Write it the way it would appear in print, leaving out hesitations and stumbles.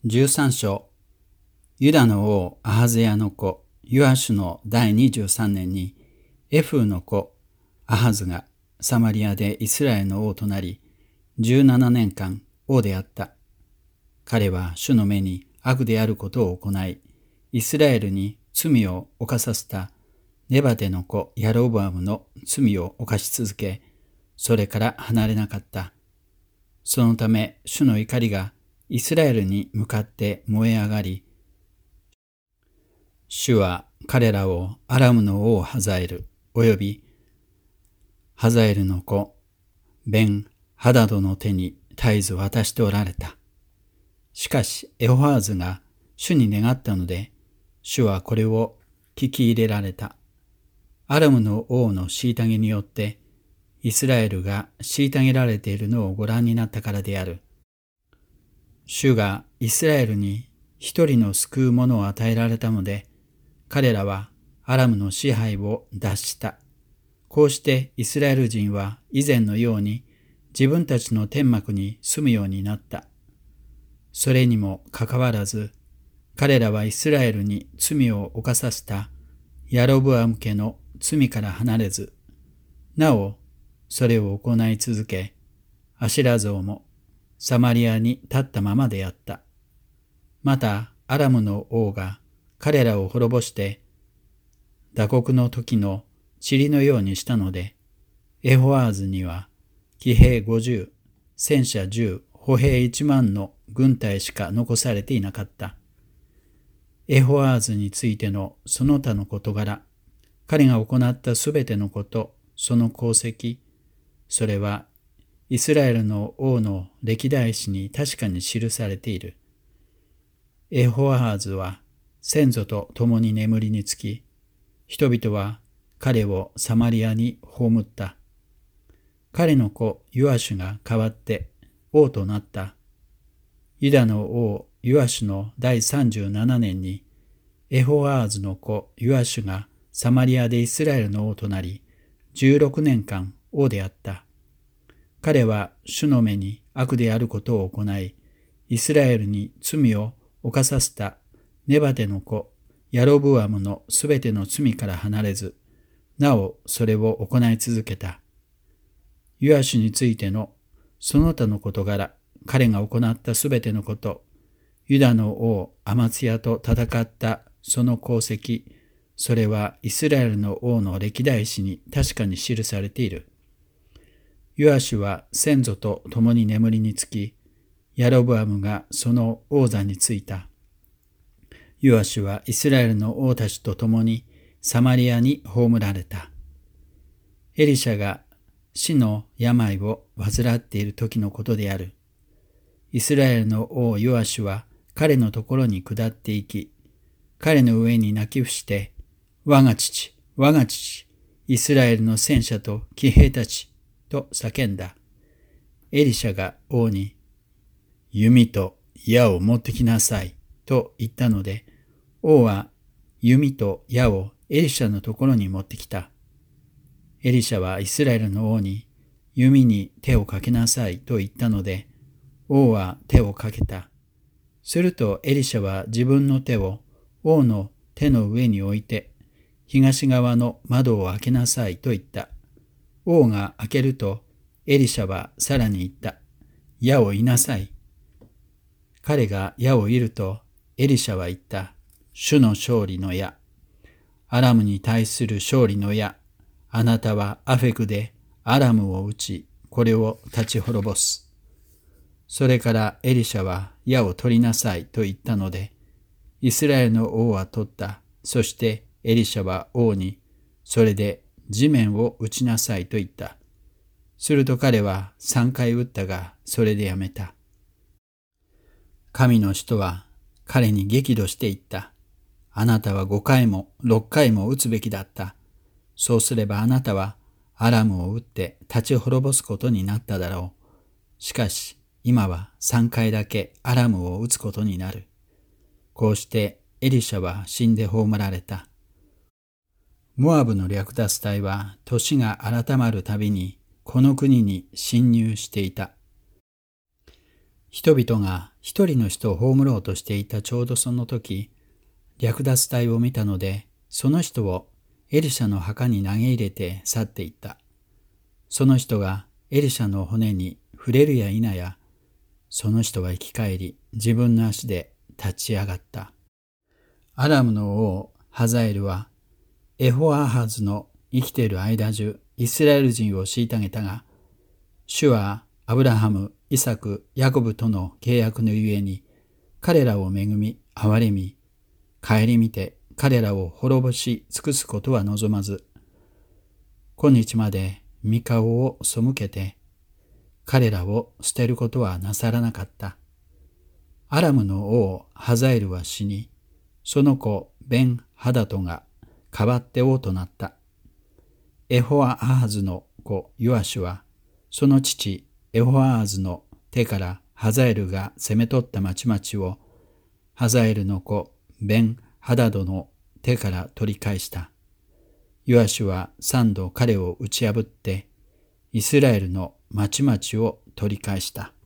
13章。ユダの王アハゼヤの子ヨアシュの第23年にエフーの子アハズがサマリアでイスラエルの王となり17年間王であった。彼は主の目に悪であることを行い、イスラエルに罪を犯させたネバテの子ヤロブアムの罪を犯し続け、それから離れなかった。そのため主の怒りがイスラエルに向かって燃え上がり、主は彼らをアラムの王ハザエルおよびハザエルの子ベン・ハダドの手に絶えず渡しておられた。しかしエホアーズが主に願ったので、主はこれを聞き入れられた。アラムの王の虐げによってイスラエルが虐げられているのをご覧になったからである。主がイスラエルに一人の救う者を与えられたので、彼らはアラムの支配を脱した。こうしてイスラエル人は以前のように自分たちの天幕に住むようになった。それにもかかわらず、彼らはイスラエルに罪を犯させたヤロブアム家の罪から離れず、なおそれを行い続け、アシラ像もサマリアに立ったままであった。またアラムの王が彼らを滅ぼして打刻の時の塵のようにしたので、エホアーズには騎兵50、戦車10、歩兵1万の軍隊しか残されていなかった。エホアーズについてのその他の事柄、彼が行ったすべてのこと、その功績、それはイスラエルの王の歴代史に確かに記されている。エホアーズは先祖と共に眠りにつき、人々は彼をサマリアに葬った。彼の子ヨアシュが代わって王となった。ユダの王ヨアシュの第37年にエホアーズの子ヨアシュがサマリアでイスラエルの王となり、16年間王であった。彼は主の目に悪であることを行い、イスラエルに罪を犯させたネバテの子ヤロブアムのすべての罪から離れず、なおそれを行い続けた。ヨアシュについてのその他の事柄、彼が行ったすべてのこと、ユダの王アマツヤと戦ったその功績、それはイスラエルの王の歴代史に確かに記されている。ヨアシュは先祖と共に眠りにつき、ヤロブアムがその王座についた。ヨアシュはイスラエルの王たちと共にサマリアに葬られた。エリシャが死の病を患っている時のことである。イスラエルの王ヨアシュは彼のところに下っていき、彼の上に泣き伏して、我が父、我が父、イスラエルの戦車と騎兵たち、と叫んだ。エリシャが王に、弓と矢を持ってきなさい、と言ったので、王は弓と矢をエリシャのところに持ってきた。エリシャはイスラエルの王に、弓に手をかけなさいと言ったので、王は手をかけた。するとエリシャは自分の手を王の手の上に置いて、東側の窓を開けなさいと言った。王が開けると、エリシャはさらに言った。矢を射なさい。彼が矢を射ると、エリシャは言った。主の勝利の矢。アラムに対する勝利の矢。あなたはアフェクでアラムを撃ち、これを立ち滅ぼす。それからエリシャは矢を取りなさいと言ったので、イスラエルの王は取った。そしてエリシャは王に、それで地面を打ちなさいと言った。すると彼は3回打ったが、それでやめた。神の人は彼に激怒して言った。あなたは5回も6回も打つべきだった。そうすればあなたはアラムを打って立ち滅ぼすことになっただろう。しかし今は3回だけアラムを打つことになる。こうしてエリシャは死んで葬られた。モアブの略奪隊は年が改まるたびにこの国に侵入していた。人々が一人の人を葬ろうとしていたちょうどその時、略奪隊を見たので、その人をエリシャの墓に投げ入れて去っていった。その人がエリシャの骨に触れるや否や、その人は生き返り、自分の足で立ち上がった。アラムの王ハザエルは、エホアハズの生きている間中、イスラエル人を虐げたが、主はアブラハム、イサク、ヤコブとの契約のゆえに、彼らを恵み、憐れみ、顧みて彼らを滅ぼし尽くすことは望まず、今日まで御顔を背けて、彼らを捨てることはなさらなかった。アラムの王ハザエルは死に、その子ベン・ハダトが代わって王となった。エホアハズの子ヨアシュは、その父エホアハズの手からハザエルが攻め取った町々を、ハザエルの子ベン・ハダドの手から取り返した。ヨアシュは3度彼を打ち破って、イスラエルの町々を取り返した。